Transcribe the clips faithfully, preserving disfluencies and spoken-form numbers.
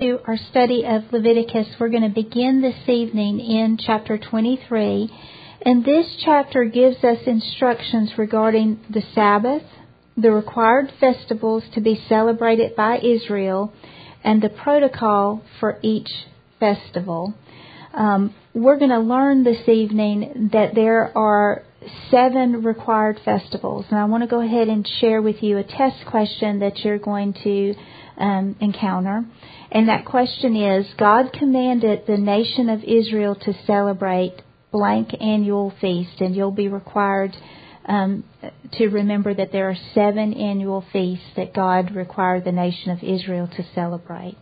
To our study of Leviticus, we're going to begin this evening in chapter twenty-three, and this chapter gives us instructions regarding the Sabbath, the required festivals to be celebrated by Israel, and the protocol for each festival. Um, we're going to learn this evening that there are seven required festivals, and I want to go ahead and share with you a test question that you're going to um, encounter. And that question is, God commanded the nation of Israel to celebrate blank annual feast, and you'll be required um, to remember that there are seven annual feasts that God required the nation of Israel to celebrate.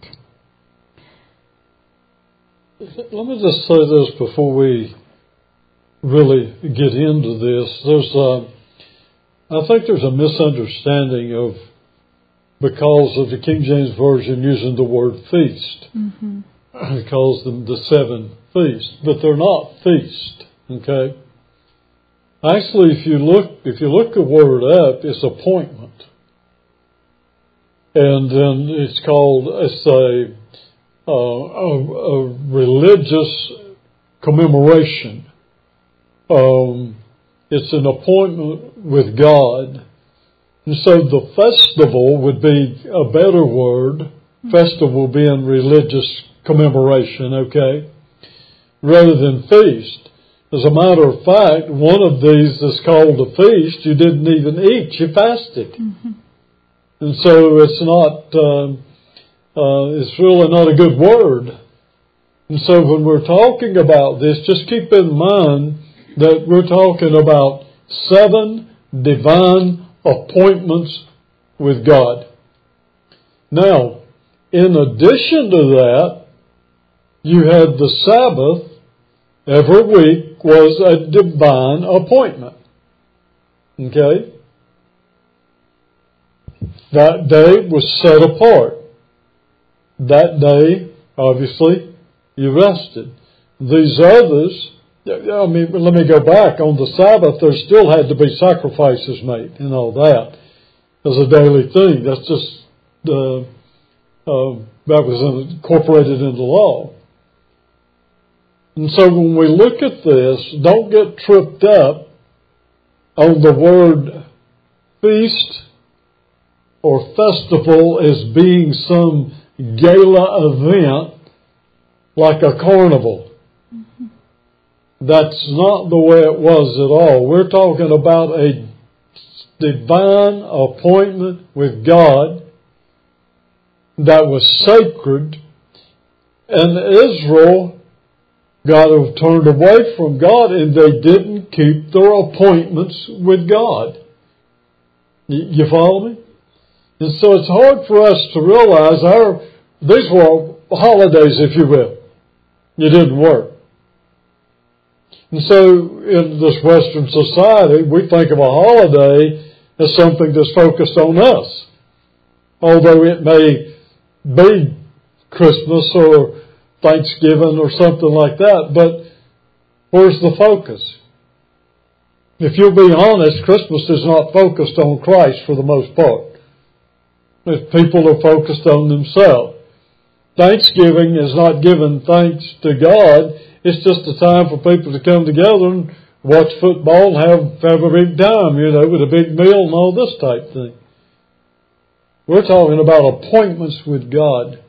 Let me just say this before we really get into this. There's a, I think there's a misunderstanding of because of the King James Version using the word feast. Mm-hmm. It calls them the seven feasts, but they're not feast. Okay. Actually, if you look, if you look the word up, it's appointment, and then it's called it's a uh, a, a religious commemoration. Um, it's an appointment with God. And so the festival would be a better word, mm-hmm. Festival being religious commemoration, okay, rather than feast. As a matter of fact, one of these is called a feast. You didn't even eat, you fasted. Mm-hmm. And so it's not, um, uh, it's really not a good word. And so when we're talking about this, just keep in mind that we're talking about seven divine appointments with God. Now, in addition to that, you had the Sabbath every week was a divine appointment. Okay? That day was set apart. That day, obviously, you rested. These others, I mean, let me go back. On the Sabbath, there still had to be sacrifices made and all that as a daily thing. That's just, uh, uh, that was incorporated into law. And so when we look at this, don't get tripped up on the word feast or festival as being some gala event like a carnival. That's not the way it was at all. We're talking about a divine appointment with God that was sacred, and Israel got turned away from God, and they didn't keep their appointments with God. You follow me? And so it's hard for us to realize our these were holidays, if you will. You didn't work. And so in this Western society, we think of a holiday as something that's focused on us. Although it may be Christmas or Thanksgiving or something like that, but where's the focus? If you'll be honest, Christmas is not focused on Christ for the most part. If people are focused on themselves. Thanksgiving is not giving thanks to God. It's just a time for people to come together and watch football and have, have a big time, you know, with a big meal and all this type thing. We're talking about appointments with God.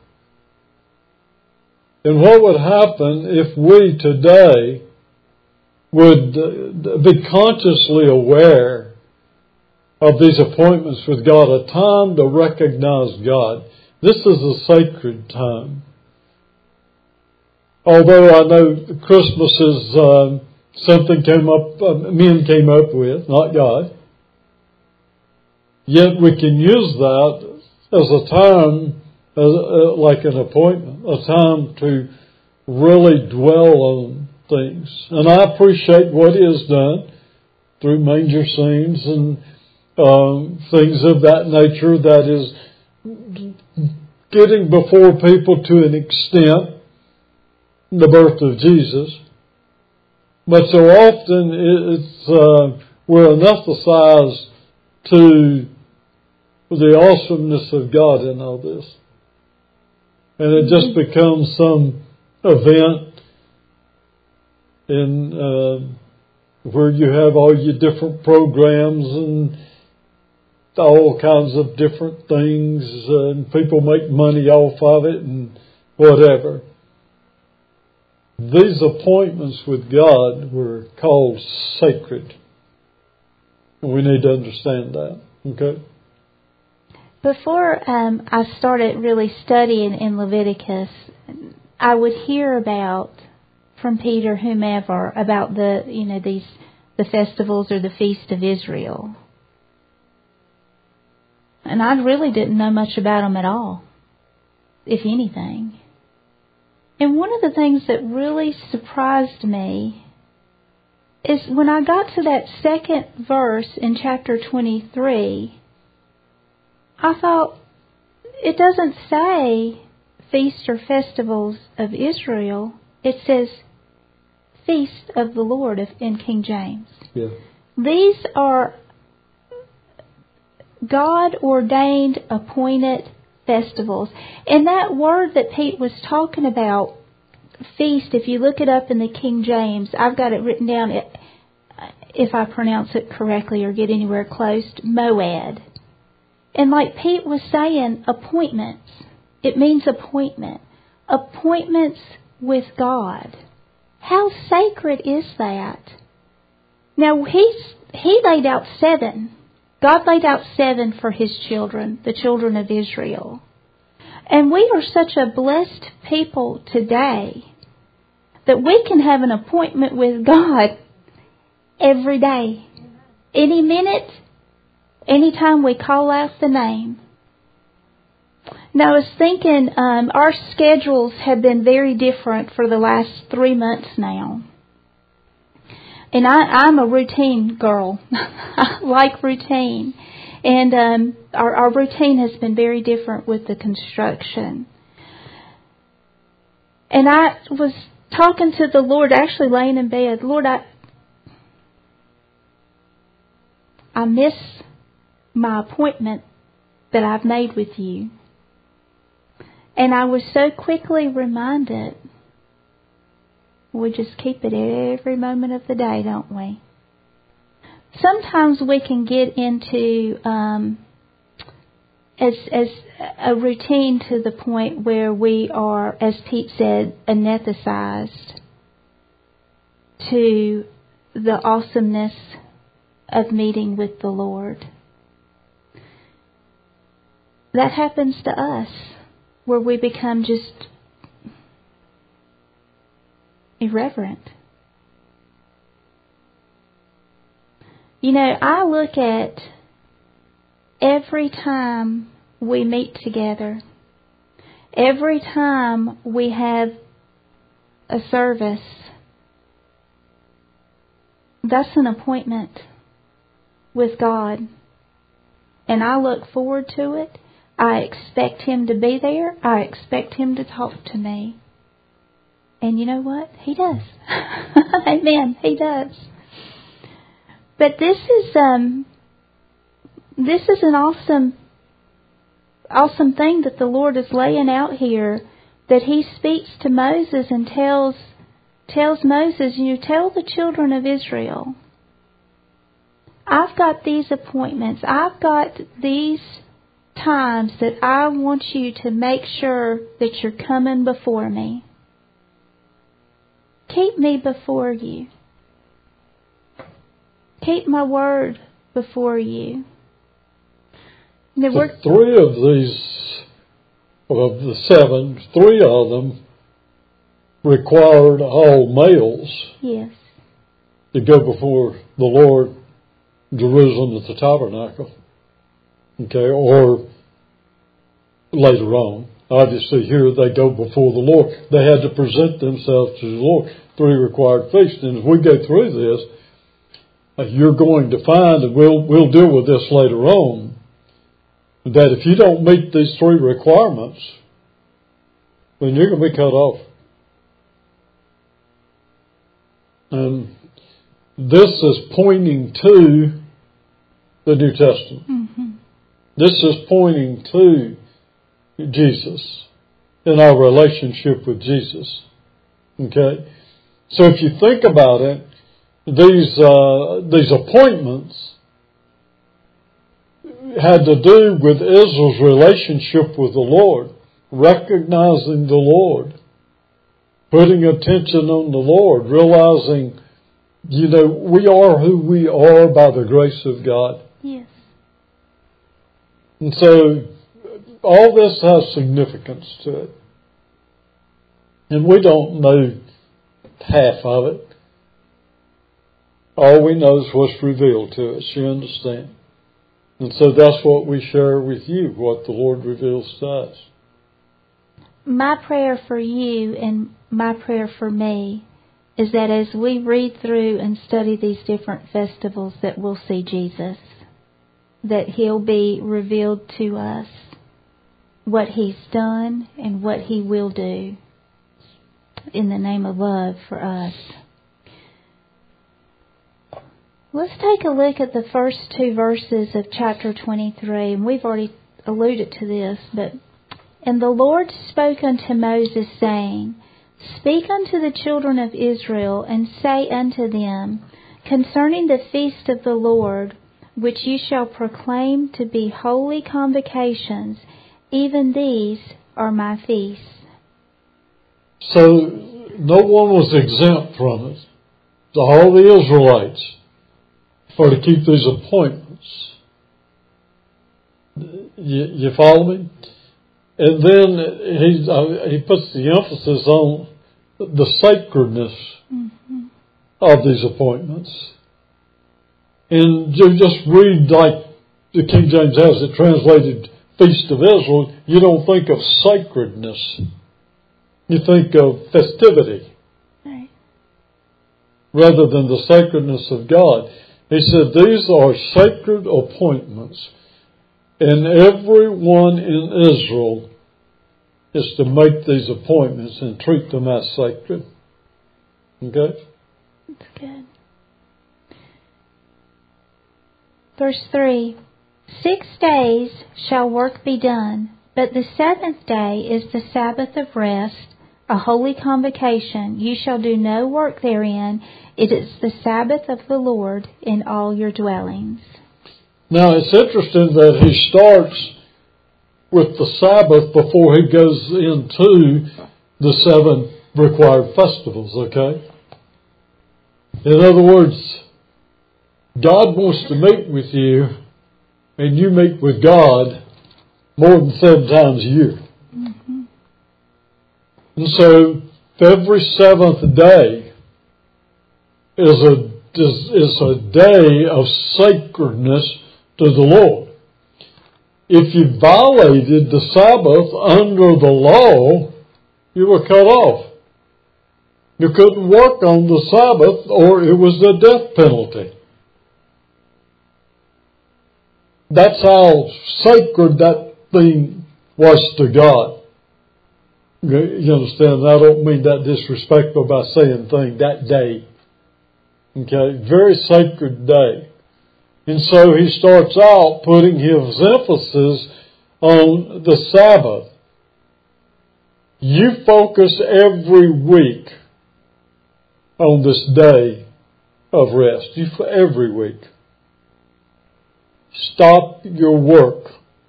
And what would happen if we today would be consciously aware of these appointments with God, a time to recognize God. This is a sacred time. Although I know Christmas is uh, something came up, uh, men came up with, not God. Yet we can use that as a time, as, uh, like an appointment, a time to really dwell on things. And I appreciate what is done through manger scenes and um, things of that nature that is getting before people to an extent the birth of Jesus. But so often it's uh, we're anesthetized to the awesomeness of God in all this. And it just becomes some event in uh, where you have all your different programs and all kinds of different things, uh, and people make money off of it and whatever. These appointments with God were called sacred. And we need to understand that. Okay? Before um, I started really studying in Leviticus, I would hear about from Peter, whomever, about the you know these the festivals or the Feast of Israel, and I really didn't know much about them at all, if anything. And one of the things that really surprised me is when I got to that second verse in chapter twenty-three. I thought, it doesn't say feast or festivals of Israel. It says feast of the Lord in King James. Yeah. These are God-ordained, appointed festivals. And that word that Pete was talking about, feast, if you look it up in the King James, I've got it written down, if I pronounce it correctly or get anywhere close, moed. And like Pete was saying, appointments. It means appointment. Appointments with God. How sacred is that? Now, he's, he laid out seven. God laid out seven for His children, the children of Israel. And we are such a blessed people today that we can have an appointment with God every day. Any minute, anytime we call out the name. Now, I was thinking, um, our schedules have been very different for the last three months now. And I, I'm a routine girl. I like routine. And um, our, our routine has been very different with the construction. And I was talking to the Lord, actually laying in bed. Lord, I, I miss my appointment that I've made with you. And I was so quickly reminded, we just keep it every moment of the day, don't we? Sometimes we can get into um, as as a routine to the point where we are, as Pete said, anesthetized to the awesomeness of meeting with the Lord. That happens to us, where we become just irreverent. You know, I look at every time we meet together, every time we have a service, that's an appointment with God. And I look forward to it. I expect Him to be there. I expect Him to talk to me. And you know what? He does. Amen. He does. But this is um, this is an awesome, awesome thing that the Lord is laying out here. That He speaks to Moses and tells tells Moses, you tell the children of Israel, I've got these appointments. I've got these times that I want you to make sure that you're coming before me. Keep me before you. Keep my word before you. The three of these, of the seven, three of them required all males yes. to go before the Lord, Jerusalem at the tabernacle. Okay, or later on. Obviously here they go before the Lord. They had to present themselves to the Lord. Three required feasts. And as we go through this, uh, you're going to find, and we'll, we'll deal with this later on, that if you don't meet these three requirements, then you're going to be cut off. And this is pointing to the New Testament. Mm-hmm. This is pointing to Jesus. in our relationship with Jesus. Okay? So if you think about it, these uh, these appointments had to do with Israel's relationship with the Lord, recognizing the Lord, putting attention on the Lord, realizing, you know, we are who we are by the grace of God. Yes. And so all this has significance to it. And we don't know half of it. All we know is what's revealed to us, you understand? And so that's what we share with you, what the Lord reveals to us. My prayer for you and my prayer for me is that as we read through and study these different festivals, that we'll see Jesus, that He'll be revealed to us, what He's done and what He will do in the name of love for us. Let's take a look at the first two verses of chapter twenty-three, and we've already alluded to this, but "And the Lord spoke unto Moses, saying, Speak unto the children of Israel, and say unto them, Concerning the feast of the Lord, which ye shall proclaim to be holy convocations, even these are my feasts." So no one was exempt from it. All the Israelites are to keep these appointments. You, you follow me? And then he uh, he puts the emphasis on the sacredness mm-hmm. of these appointments. And you just read like the King James has it translated, Feast of Israel, you don't think of sacredness. You think of festivity. Right. Rather than the sacredness of God. He said these are sacred appointments. And everyone in Israel is to make these appointments and treat them as sacred. Okay? That's good. Verse three. Six days shall work be done, but the seventh day is the Sabbath of rest, a holy convocation. You shall do no work therein. It is the Sabbath of the Lord in all your dwellings. Now it's interesting that he starts with the Sabbath before he goes into the seven required festivals, okay? In other words, God wants to meet with you, and you meet with God more than seven times a year. Mm-hmm. And so every seventh day is a is, is a day of sacredness to the Lord. If you violated the Sabbath under the law, you were cut off. You couldn't work on the Sabbath or it was the death penalty. That's how sacred that thing was to God. You understand? I don't mean that disrespectful by saying thing, that day. Okay? Very sacred day. And so he starts out putting his emphasis on the Sabbath. You focus every week on this day of rest. You every week. Stop your work.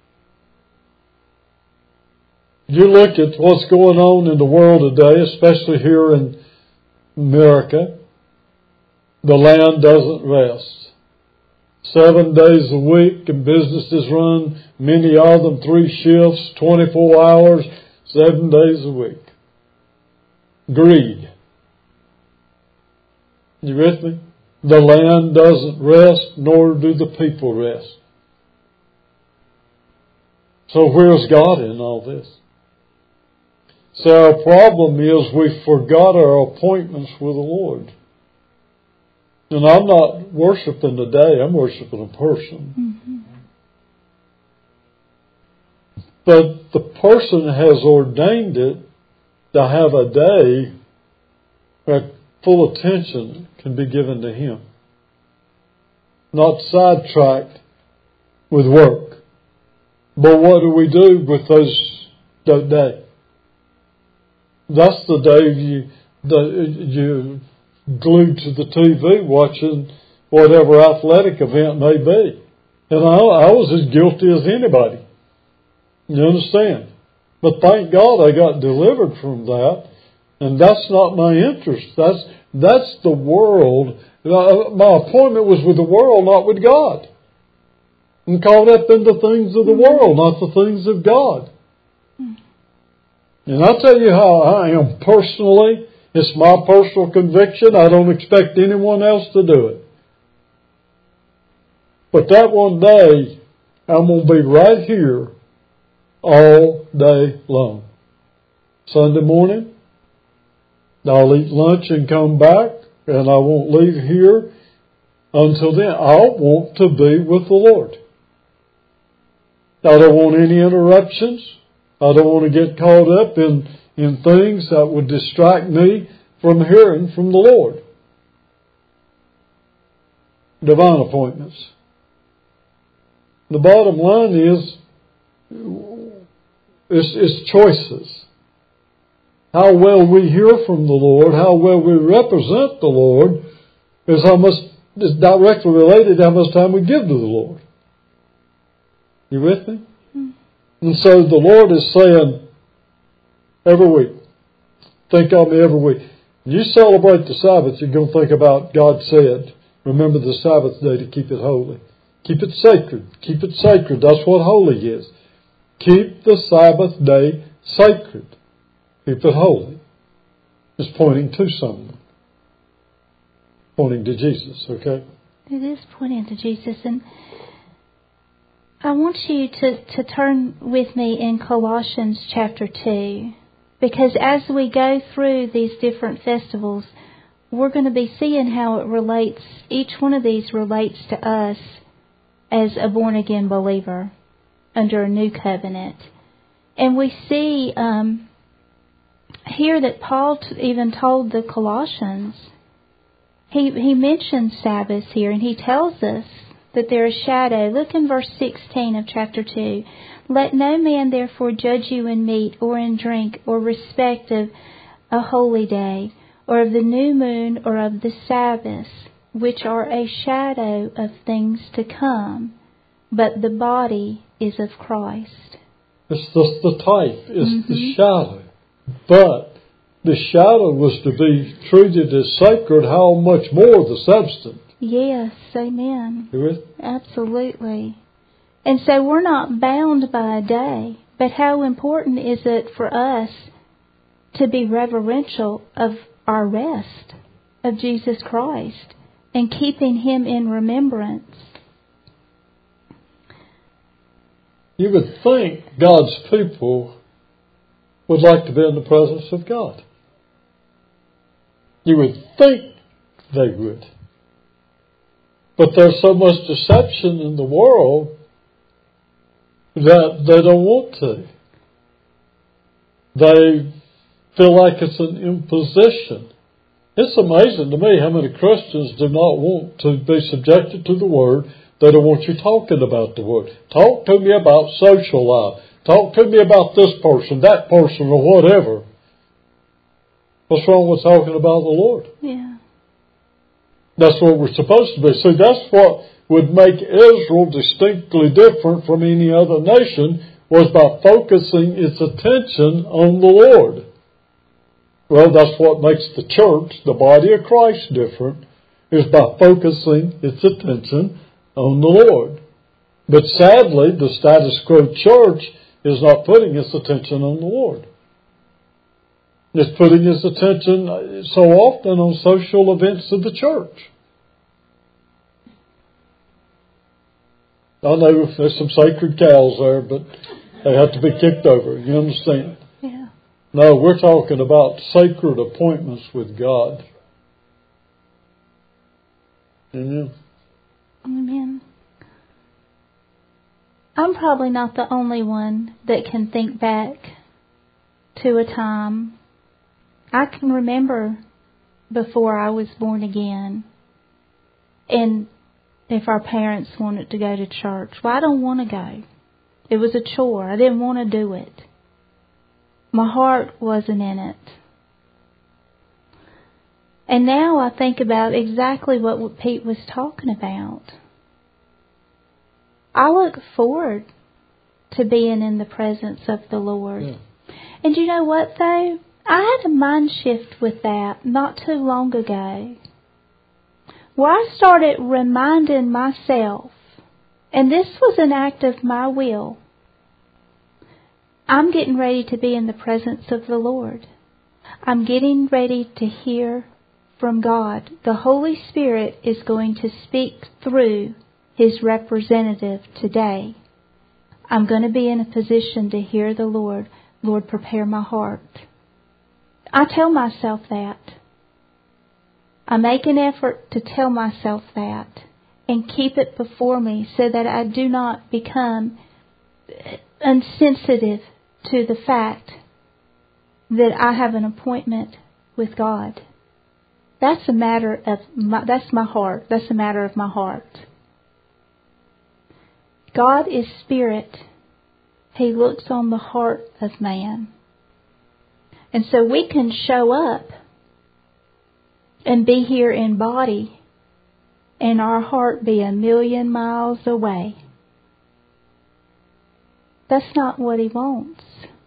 You look at what's going on in the world today, especially here in America. The land doesn't rest. Seven days a week, and businesses run, many of them, three shifts, twenty-four hours, seven days a week. Greed. You with me? The land doesn't rest, nor do the people rest. So where's God in all this? So our problem is we forgot our appointments with the Lord. And I'm not worshiping the day, I'm worshiping a person. Mm-hmm. But the person has ordained it to have a day where full attention can be given to Him. Not sidetracked with work. But what do we do with those that day? That's the day you the, you glued to the T V watching whatever athletic event may be. And I, I was as guilty as anybody. You understand? But thank God I got delivered from that. And that's not my interest. That's that's the world. My appointment was with the world, not with God. I'm caught up in the things of the world, not the things of God. And I'll tell you how I am personally. It's my personal conviction. I don't expect anyone else to do it. But that one day, I'm going to be right here all day long. Sunday morning, I'll eat lunch and come back, and I won't leave here until then. I want to be with the Lord. I don't want any interruptions. I don't want to get caught up in, in things that would distract me from hearing from the Lord. Divine appointments. The bottom line is, it's, it's choices. How well we hear from the Lord, how well we represent the Lord, is how much is directly related to how much time we give to the Lord. You with me? Mm-hmm. And so the Lord is saying every week, think of me every week. When you celebrate the Sabbath, you're going to think about God said, remember the Sabbath day to keep it holy. Keep it sacred. Keep it sacred. That's what holy is. Keep the Sabbath day sacred. Keep it holy. It's pointing to someone. Pointing to Jesus, okay? It is pointing to Jesus. And I want you to, to turn with me in Colossians chapter two. Because as we go through these different festivals, we're going to be seeing how it relates, each one of these relates to us as a born-again believer under a new covenant. And we see um, here that Paul t- even told the Colossians, he, he mentions Sabbath here, and he tells us that they're a shadow. Look in verse sixteen of chapter two. Let no man therefore judge you in meat or in drink or respect of a holy day or of the new moon or of the Sabbath, which are a shadow of things to come, but the body is of Christ. It's just the type, it's mm-hmm. the shadow. But the shadow was to be treated as sacred, how much more the substance? Yes, amen. You with? Absolutely. And so we're not bound by a day, but how important is it for us to be reverential of our rest of Jesus Christ and keeping Him in remembrance? You would think God's people would like to be in the presence of God. You would think they would. But there's so much deception in the world that they don't want to. They feel like it's an imposition. It's amazing to me how many Christians do not want to be subjected to the Word. They don't want you talking about the Word. Talk to me about social life. Talk to me about this person, that person, or whatever. What's wrong with talking about the Lord? Yeah. That's what we're supposed to be. See, that's what would make Israel distinctly different from any other nation, was by focusing its attention on the Lord. Well, that's what makes the church, the body of Christ, different, is by focusing its attention on the Lord. But sadly, the status quo church is not putting its attention on the Lord. It's putting its attention so often on social events of the church. I know there's some sacred cows there, but they have to be kicked over. You understand? Yeah. No, we're talking about sacred appointments with God. Amen. Amen. I'm probably not the only one that can think back to a time. I can remember before I was born again, and if our parents wanted to go to church, well, I don't want to go. It was a chore. I didn't want to do it. My heart wasn't in it. And now I think about exactly what Pete was talking about. I look forward to being in the presence of the Lord. Yeah. And you know what, though? I had a mind shift with that not too long ago, where I started reminding myself, and this was an act of my will, I'm getting ready to be in the presence of the Lord. I'm getting ready to hear from God. The Holy Spirit is going to speak through His representative today. I'm going to be in a position to hear the Lord. Lord, prepare my heart. I tell myself that. I make an effort to tell myself that and keep it before me so that I do not become insensitive to the fact that I have an appointment with God. That's a matter of my, that's my heart. That's a matter of my heart. God is spirit. He looks on the heart of man. And so we can show up and be here in body and our heart be a million miles away. That's not what He wants.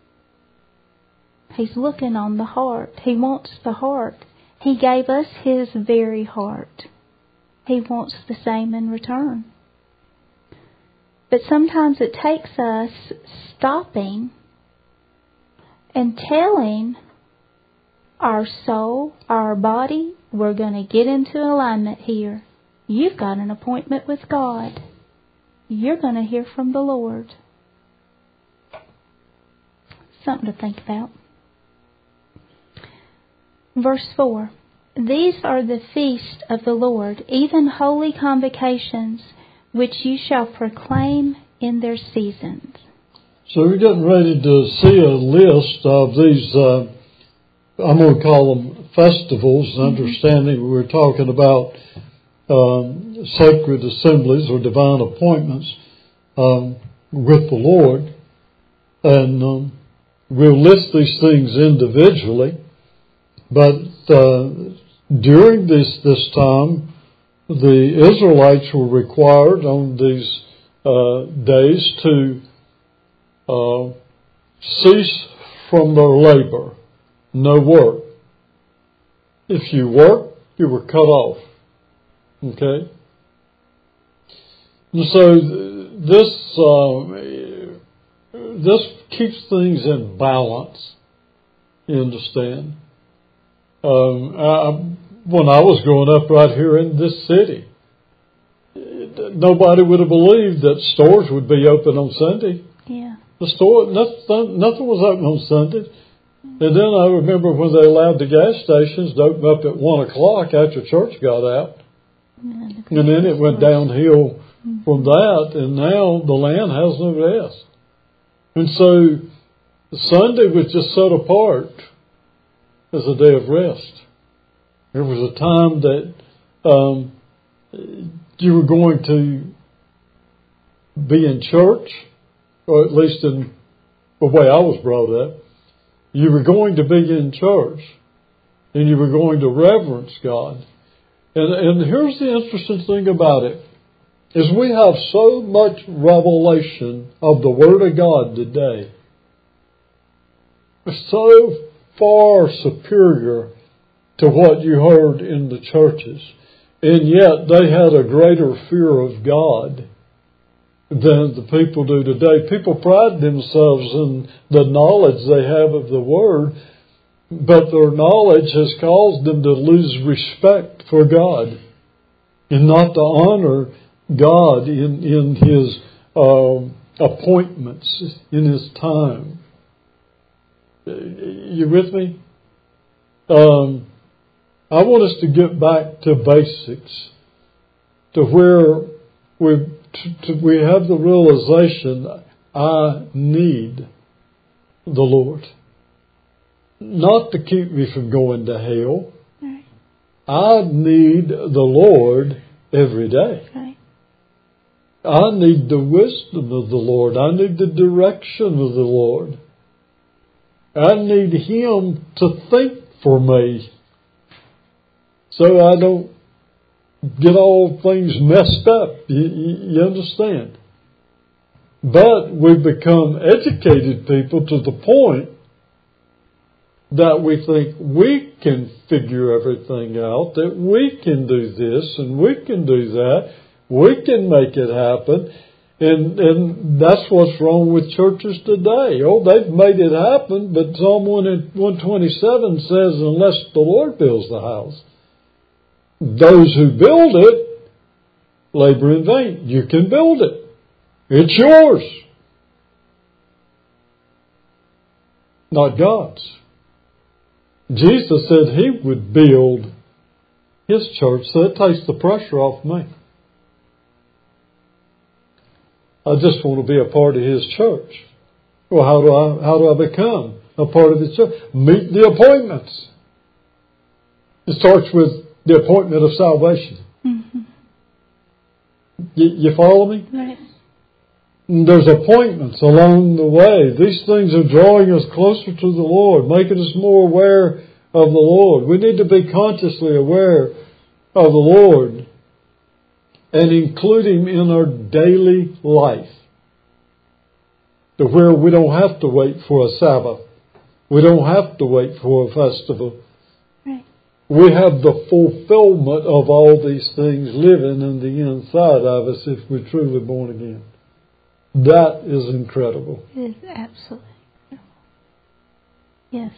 He's looking on the heart. He wants the heart. He gave us His very heart. He wants the same in return. But sometimes it takes us stopping and telling our soul, our body, we're going to get into alignment here. You've got an appointment with God. You're going to hear from the Lord. Something to think about. Verse four. These are the feasts of the Lord, even holy convocations, which you shall proclaim in their seasons. So we're getting ready to see a list of these, uh, I'm going to call them festivals, mm-hmm. understanding we're talking about um, sacred assemblies or divine appointments um, with the Lord. And um, we'll list these things individually, but uh, during this, this time, the Israelites were required on these uh, days to uh, cease from their labor, no work. If you work, you were cut off. Okay? And so this uh, this keeps things in balance. You understand? Um, I, when I was growing up right here in this city, nobody would have believed that stores would be open on Sunday. Yeah. The store, nothing, nothing was open on Sunday. And then I remember when they allowed the gas stations to open up at one o'clock after church got out. Yeah, and then it went downhill mm-hmm. from that, and now the land has no rest. And so Sunday was just set apart as a day of rest. There was a time that um, you were going to be in church, or at least in the way I was brought up. You were going to be in church, and you were going to reverence God. And, and here's the interesting thing about it, is we have so much revelation of the Word of God today. It's so far superior to what you heard in the churches. And yet they had a greater fear of God than the people do today. People pride themselves in the knowledge they have of the Word, but their knowledge has caused them to lose respect for God and not to honor God in, in His um, appointments, in His time. You with me? Um, I want us to get back to basics, to where we to, to, we have the realization, I need the Lord. Not to keep me from going to hell. Right. I need the Lord every day. Right. I need the wisdom of the Lord. I need the direction of the Lord. I need Him to think for me. so I don't get all things messed up. You, you, you understand? But we've become educated people to the point that we think we can figure everything out, that we can do this and we can do that, we can make it happen. And and that's what's wrong with churches today. Oh, they've made it happen, but Psalm one twenty-seven says, unless the Lord builds the house, those who build it labor in vain. You can build it. It's yours. Not God's. Jesus said He would build His church, so it takes the pressure off me. I just want to be a part of His church. Well, how do I how do I become a part of His church? Meet the appointments. It starts with the appointment of salvation. Mm-hmm. You, you follow me? Right. There's appointments along the way. These things are drawing us closer to the Lord, making us more aware of the Lord. We need to be consciously aware of the Lord and include Him in our daily life, to where we don't have to wait for a Sabbath. We don't have to wait for a festival. Right. We have the fulfillment of all these things living in the inside of us if we're truly born again. That is incredible. It is absolutely incredible. Yes.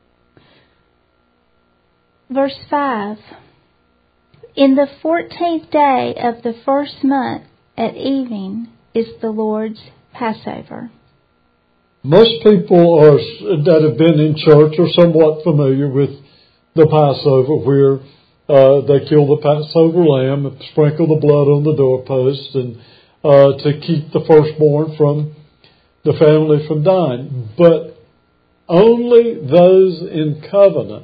Verse five. In the fourteenth day of the first month at evening is the Lord's Passover. Most people are that have been in church are somewhat familiar with the Passover, where uh, they kill the Passover lamb and sprinkle the blood on the doorpost, and uh, to keep the firstborn from the family from dying. But only those in covenant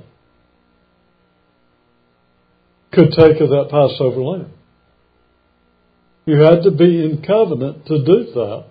could take of that Passover lamb. You had to be in covenant to do that.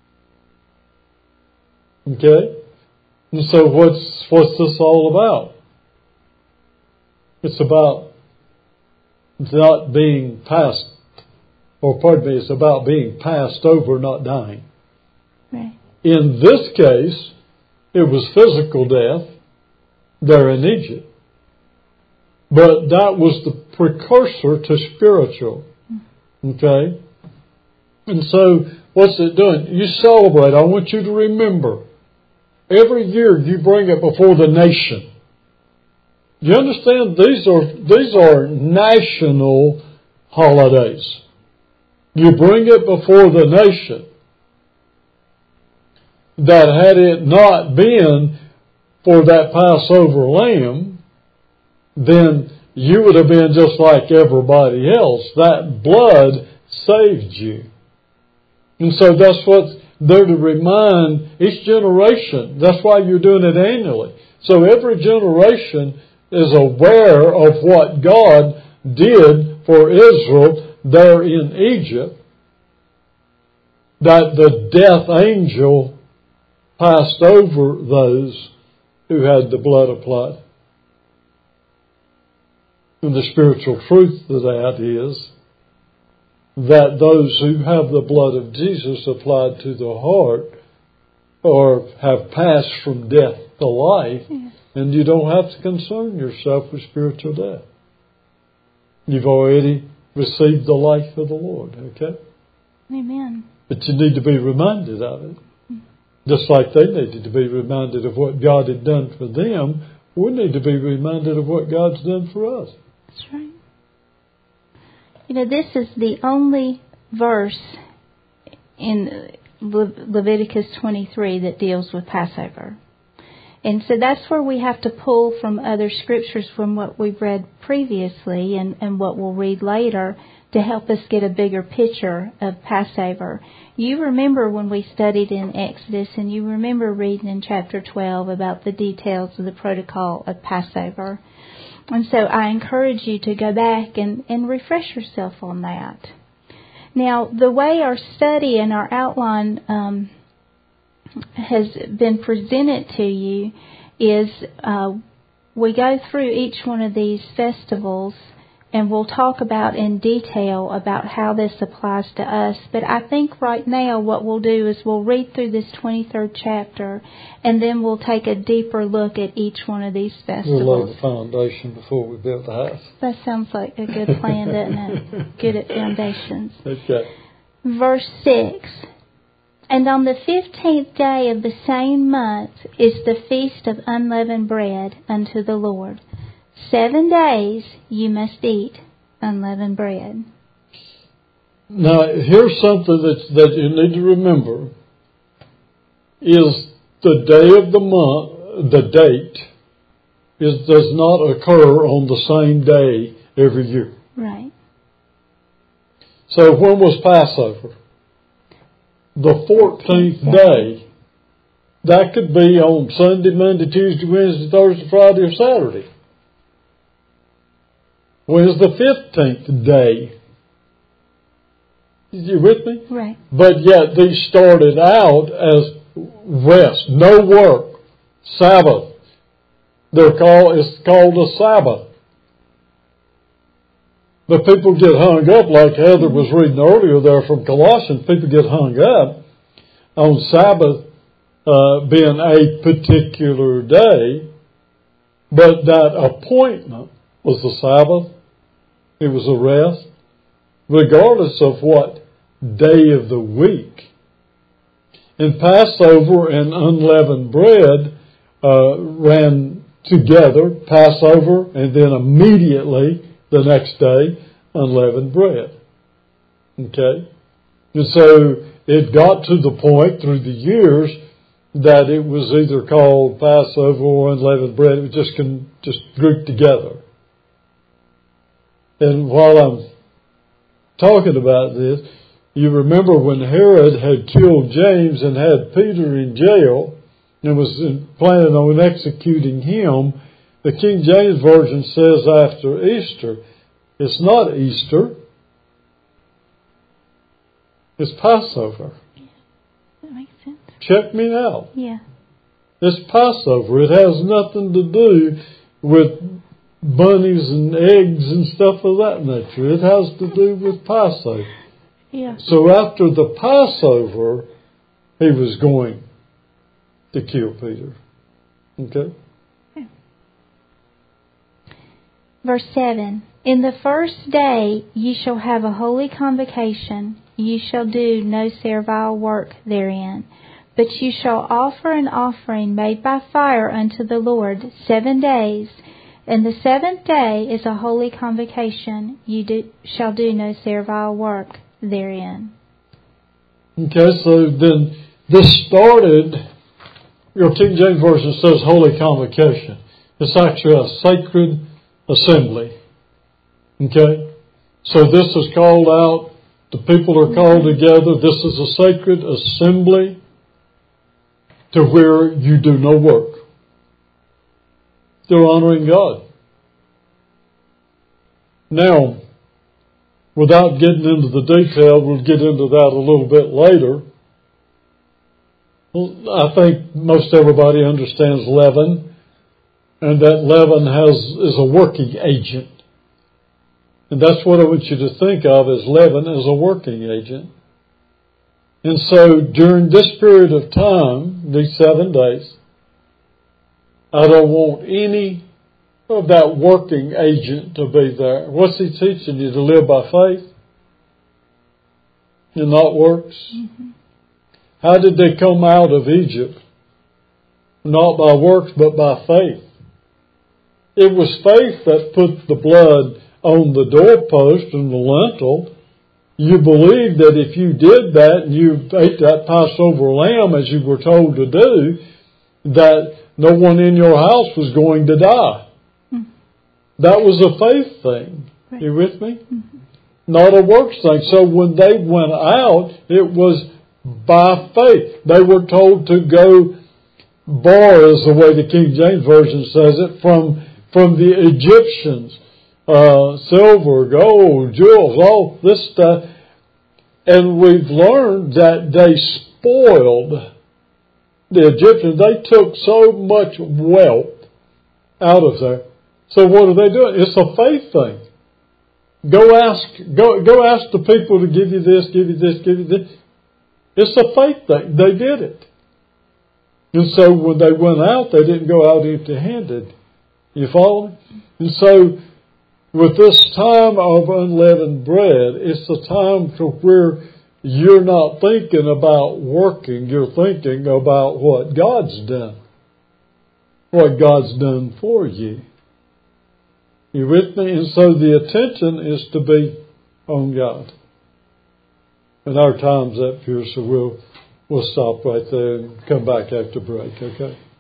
Okay? And so what's what's this all about? It's about not being passed, or pardon me, it's about being passed over, not dying. Right. In this case, it was physical death there in Egypt. But that was the precursor to spiritual. Okay? And so, what's it doing? You celebrate. I want you to remember. Every year you bring it before the nation. You understand? These are, these are national holidays. You bring it before the nation. That had it not been for that Passover lamb, then you would have been just like everybody else. That blood saved you. And so that's what they're to remind each generation. That's why you're doing it annually. So every generation is aware of what God did for Israel there in Egypt. That the death angel passed over those who had the blood applied. And the spiritual truth of that is that those who have the blood of Jesus applied to the heart or have passed from death to life, yes. And you don't have to concern yourself with spiritual death. You've already received the life of the Lord, okay? Amen. But you need to be reminded of it. Just like they needed to be reminded of what God had done for them, we need to be reminded of what God's done for us. That's right. You know, this is the only verse in Le- Leviticus twenty-three that deals with Passover. And so that's where we have to pull from other scriptures from what we've read previously and, and what we'll read later to help us get a bigger picture of Passover. You remember when we studied in Exodus, and you remember reading in chapter twelve about the details of the protocol of Passover. And so I encourage you to go back and, and refresh yourself on that. Now, the way our study and our outline um, has been presented to you is uh, we go through each one of these festivals, and we'll talk about in detail about how this applies to us. But I think right now what we'll do is we'll read through this twenty-third chapter, and then we'll take a deeper look at each one of these festivals. We'll lay the foundation before we build the house. That sounds like a good plan, doesn't it? Good at foundations. Okay. Verse six. And on the fifteenth day of the same month is the feast of unleavened bread unto the Lord. Seven days you must eat unleavened bread. Now, here's something that, that you need to remember. Is the day of the month, the date, is does not occur on the same day every year. Right. So when was Passover? The fourteenth day. That could be on Sunday, Monday, Tuesday, Wednesday, Thursday, Friday, or Saturday. When is the fifteenth day? You with me? Right. But yet these started out as rest, no work, Sabbath. They're called, it's called a Sabbath. But people get hung up, like Heather was reading earlier there from Colossians, people get hung up on Sabbath uh, being a particular day, but that appointment was the Sabbath. It was a rest, regardless of what day of the week. And Passover and unleavened bread uh, ran together, Passover, and then immediately the next day, unleavened bread. Okay? And so it got to the point through the years that it was either called Passover or unleavened bread. It was just, con- just grouped together. And while I'm talking about this, you remember when Herod had killed James and had Peter in jail and was planning on executing him, the King James Version says after Easter. It's not Easter. It's Passover. Yeah, that makes sense. Check me out. Yeah. It's Passover. It has nothing to do with bunnies and eggs and stuff of that nature. It has to do with Passover. Yeah. So after the Passover, he was going to kill Peter. Okay? Okay. Verse seven. In the first day ye shall have a holy convocation. Ye shall do no servile work therein. But ye shall offer an offering made by fire unto the Lord seven days. And the seventh day is a holy convocation. Ye do, shall do no servile work therein. Okay, so then this started, your King James Version says holy convocation. It's actually a sacred assembly. Okay? So this is called out, the people are called together. This is a sacred assembly to where you do no work. They're honoring God. Now, without getting into the detail, we'll get into that a little bit later. Well, I think most everybody understands leaven, and that leaven has is a working agent. And that's what I want you to think of as leaven as a working agent. And so during this period of time, these seven days, I don't want any of that working agent to be there. What's he teaching you? To live by faith and not works? Mm-hmm. How did they come out of Egypt? Not by works, but by faith. It was faith that put the blood on the doorpost and the lintel. You believed that if you did that and you ate that Passover lamb as you were told to do, that no one in your house was going to die. Mm-hmm. That was a faith thing. Right. You with me? Mm-hmm. Not a works thing. So when they went out, it was by faith. They were told to go bar, is the way the King James Version says it, from, from the Egyptians. Uh, silver, gold, jewels, all this stuff. And we've learned that they spoiled the Egyptians. They took so much wealth out of there. So what are they doing? It's a faith thing. Go ask, go, go ask the people to give you this, give you this, give you this. It's a faith thing. They did it. And so when they went out, they didn't go out empty-handed. You follow me? And so with this time of unleavened bread, it's the time to where you're not thinking about working. You're thinking about what God's done. What God's done for you. You with me? And so the attention is to be on God. And our time's up here, so we'll we'll stop right there and come back after break, okay?